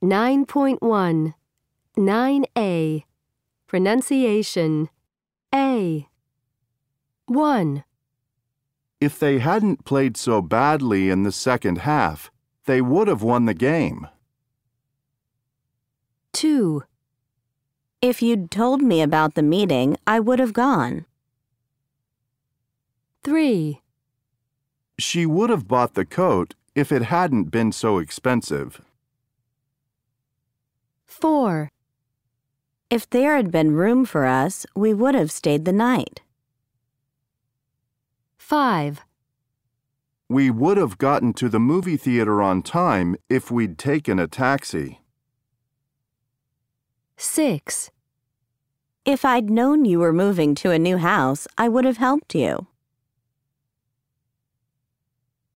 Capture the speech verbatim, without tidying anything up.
nine point one. nine A. Pronunciation. A. one. If they hadn't played so badly in the second half, they would have won the game. two. If you'd told me about the meeting, I would have gone. three. She would have bought the coat if it hadn't been so expensive. four. If there had been room for us, we would have stayed the night. five. We would have gotten to the movie theater on time if we'd taken a taxi. six. If I'd known you were moving to a new house, I would have helped you.